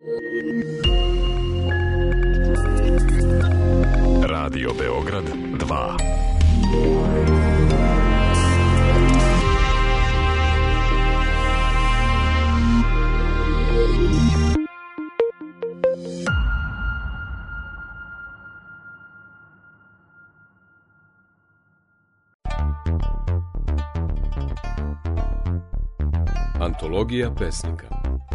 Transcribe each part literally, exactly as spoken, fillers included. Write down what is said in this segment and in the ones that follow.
Radio Beograd dva. Antologija pesnika.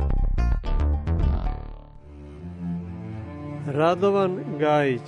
Radovan Gajić.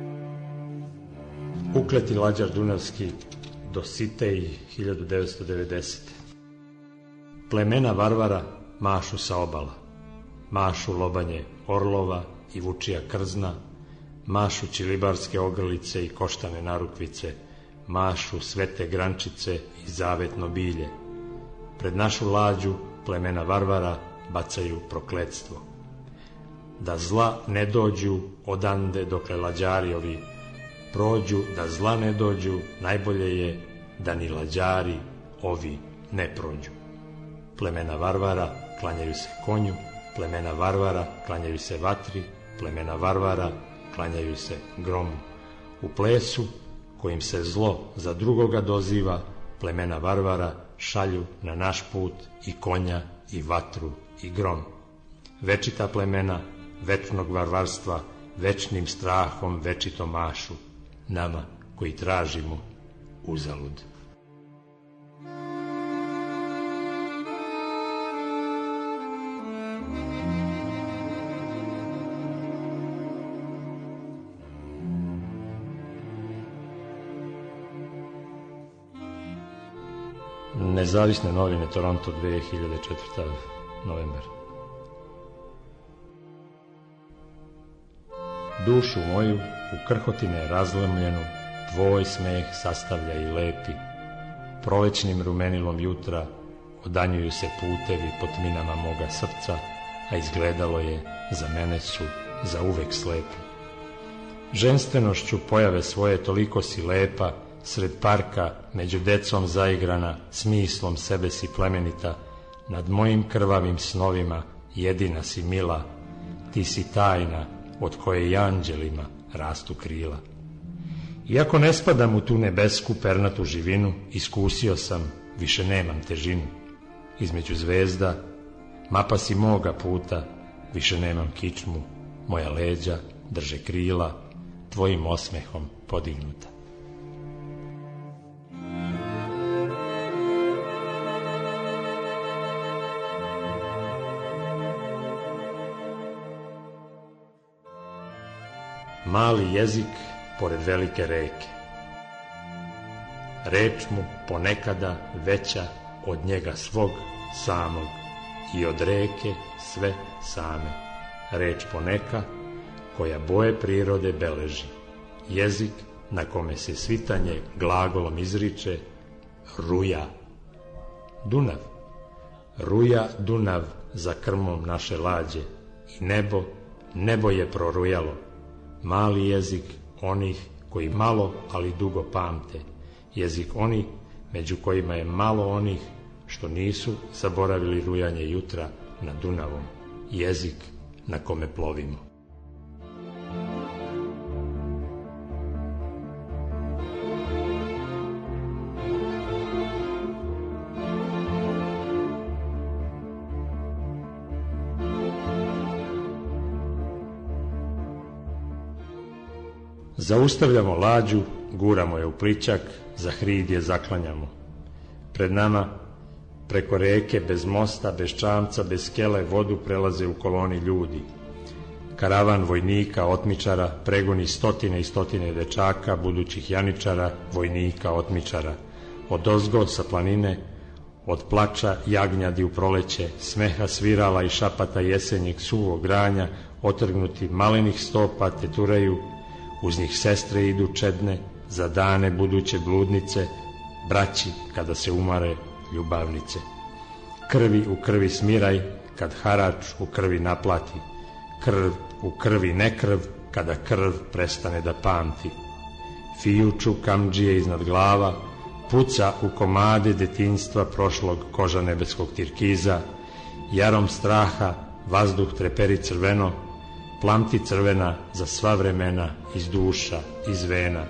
Ukleti lađar dunavski, Dositej, hiljadu devetsto devedesete. Plemena Varvara mašu sa obala, mašu lobanje orlova i vučija krzna, mašu čilibarske ogrlice i koštane narukvice, mašu svete grančice i zavetno bilje. Pred našu lađu plemena Varvara bacaju prokletstvo. Da zla ne dođu odande dokle lađari ovi prođu, da zla ne dođu, najbolje je da ni lađari ovi ne prođu. Plemena Varvara klanjaju se konju, plemena Varvara klanjaju se vatri, plemena Varvara klanjaju se gromu. U plesu kojim se zlo za drugoga doziva, plemena Varvara šalju na naš put i konja i vatru i grom. Večita plemena večnog varvarstva večnim strahom večito mašu, nama koji tražimo uzalud. Nezavisne novine, Toronto, dve hiljade četvrte. novembar. Dušu moju u krhotine razlomljenu tvoj smeh sastavlja i lepi. Prolećnim rumenilom jutra odanjuju se putevi po tminama moga srca, a izgledalo je za mene su za uvek slepi. Ženstvenošću pojave svoje toliko si lepa, sred parka, među decom zaigrana, smislom sebe si plemenita, nad mojim krvavim snovima jedina si mila, ti si tajna od koje i anđelima rastu krila. Iako ne spadam u tu nebesku pernatu živinu, iskusio sam, više nemam težinu. Između zvezda, mapa si moga puta, više nemam kičmu, moja leđa drže krila, tvojim osmehom podignuta. Mali jezik pored velike reke. Reč mu ponekada veća od njega svog samog i od reke sve same. Reč poneka koja boje prirode beleži. Jezik na kome se svitanje glagolom izriče ruja. Dunav. Ruja Dunav za krmom naše lađe i nebo, nebo je prorujalo. Mali jezik onih koji malo, ali dugo pamte. Jezik onih među kojima je malo onih što nisu zaboravili rujanje jutra na Dunavom. Jezik na kome plovimo. Zaustavljamo lađu, guramo je u plićak, za hrid je zaklanjamo. Pred nama, preko reke, bez mosta, bez čamca, bez skele, vodu prelaze u koloni ljudi. Karavan vojnika, otmičara, pregoni stotine i stotine dečaka, budućih janičara, vojnika, otmičara. Odozgo sa planine, od plača jagnjadi u proleće, smeha svirala i šapata jesenjeg suvog granja, otrgnuti malenih stopa teturaju, uz njih sestre idu čedne, za dane buduće bludnice, braći kada se umare ljubavnice. Krvi u krvi smiraj, kad harač u krvi naplati. Krv u krvi ne krv, kada krv prestane da pamti. Fijuču kamdžije iznad glava, puca u komade detinjstva prošlog koža nebeskog tirkiza, jarom straha vazduh treperi crveno, plamti crvena za sva vremena iz duša, iz vena.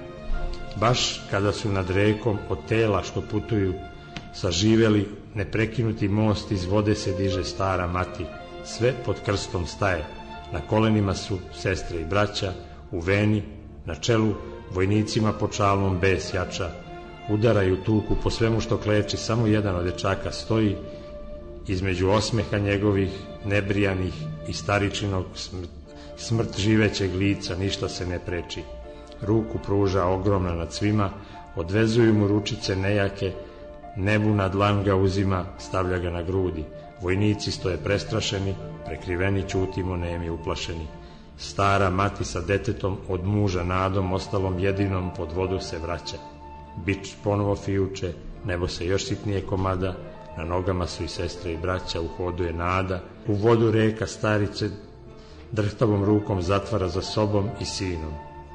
Baš kada su nad rekom od tela što putuju saživeli, neprekinuti most iz vode se diže stara mati, sve pod krstom staje, na kolenima su sestre i braća, u veni, na čelu, vojnicima po čalnom bes jača, udaraju tuku po svemu što kleči, samo jedan od dečaka stoji, između osmeha njegovih nebrijanih i staričinog smrt, smrt živećeg lica, ništa se ne preči. Ruku pruža ogromna nad svima, odvezuju mu ručice nejake, nebu na dlan ga uzima, stavlja ga na grudi. Vojnici stoje prestrašeni, prekriveni ćutimo nemi uplašeni. Stara mati sa detetom od muža nadom, ostalom jedinom pod vodu se vraća. Bič ponovo fijuče, nebo se još sitnije komada, na nogama su i sestre i braća, u hodu je nada. U vodu reka starice drhtavom rukom zatvara za sobom i sinom.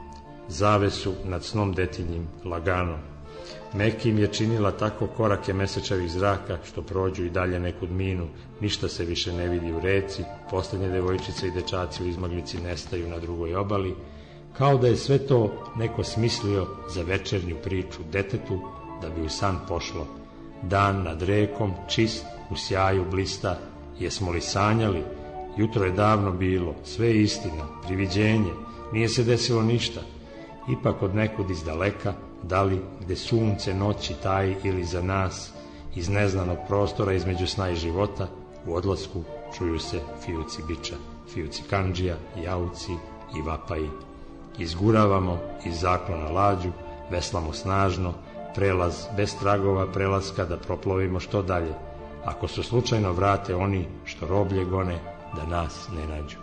Zavesu nad snom detinjim lagano. Mekim je činila tako korake mesečevih zraka, što prođu i dalje nekud minu, ništa se više ne vidi u reci, poslednje devojčice i dečaci u izmaglici nestaju na drugoj obali, kao da je sve to neko smislio za večernju priču detetu, da bi u san pošlo. Dan nad rekom, čist, u sjaju blista, jesmo li sanjali? Jutro je davno bilo, sve je istina, priviđenje, nije se desilo ništa. Ipak od nekud iz daleka, da li gde sunce noći taji ili za nas, iz neznanog prostora između sna i života, u odlasku čuju se fijuci biča, fijuci kandžija, jauci i vapaji. Izguravamo iz zaklona lađu, veslamo snažno, prelaz bez tragova prelaska da proplovimo što dalje, ako su slučajno vrate oni što roblje gone, da nas ne nađu.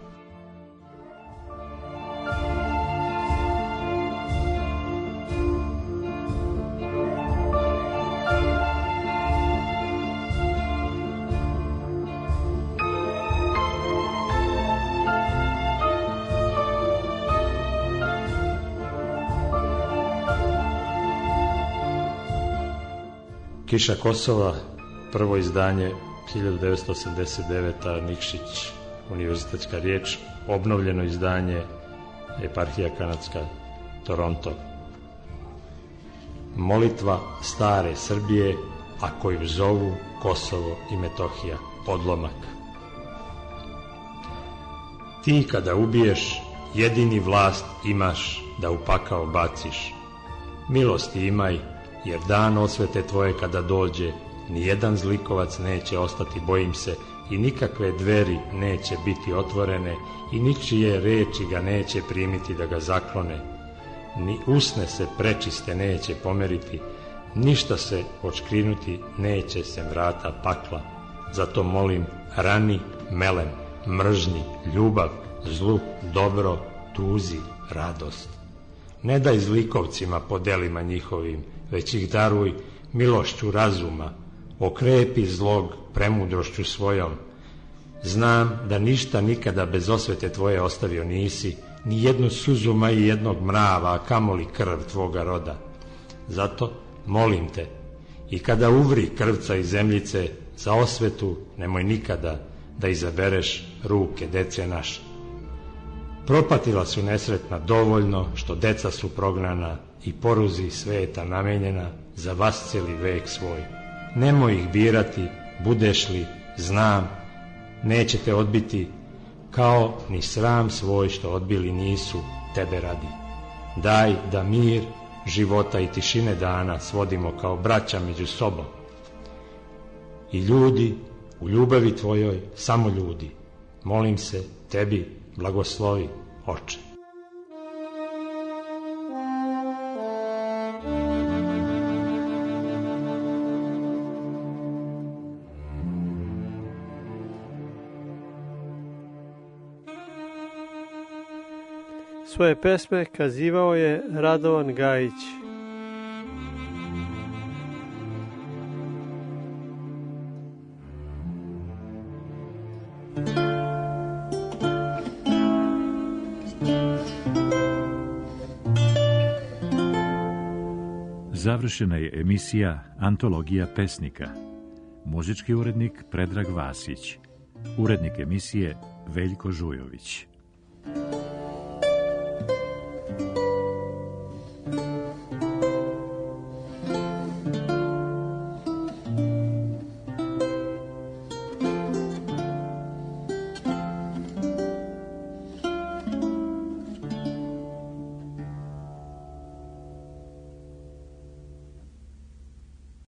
Kiša Kosova, prvo izdanje hiljadu devetsto osamdeset devete. Nikšić, univerzitetska riječ, obnovljeno izdanje Eparhija kanadska, Toronto. Molitva stare Srbije, a koju zovu Kosovo i Metohija, odlomak. Ti kada ubiješ, jedini vlast imaš da u pakao baciš. Milosti imaj, jer dan osvete tvoje kada dođe, nijedan zlikovac neće ostati, bojim se, i nikakve dveri neće biti otvorene, i ničije reči ga neće primiti da ga zaklone, ni usne se prečiste neće pomeriti, ništa se odškrinuti neće sem vrata pakla. Zato molim, rani, melem, mržnji, ljubav, zlu, dobro, tuzi, radost. Ne daj zlikovcima po delima njihovim, već ih daruj milošću razuma, okrepi zlog premudrošću svojom. Znam da ništa nikada bez osvete tvoje ostavio nisi, ni jednu suzu ma i jednog mrava, a kamoli krv tvoga roda. Zato molim te, i kada uvri krvca i zemljice, za osvetu nemoj nikada da izabereš ruke dece naše. Propatila su nesretna dovoljno, što deca su prognana i poruzi sveta namenjena za vas cijeli vek svoj. Nemoj ih birati, budeš li, znam, nećete odbiti, kao ni sram svoj što odbili nisu tebe radi. Daj da mir života i tišine dana svodimo kao braća među sobom. I ljudi, u ljubavi tvojoj, samo ljudi, molim se tebi, blagoslovi, Oče. Svoje pesme kazivao je Radovan Gajić. Završena je emisija Antologija pesnika. Muzički urednik Predrag Vasić. Urednik emisije Veljko Žujović.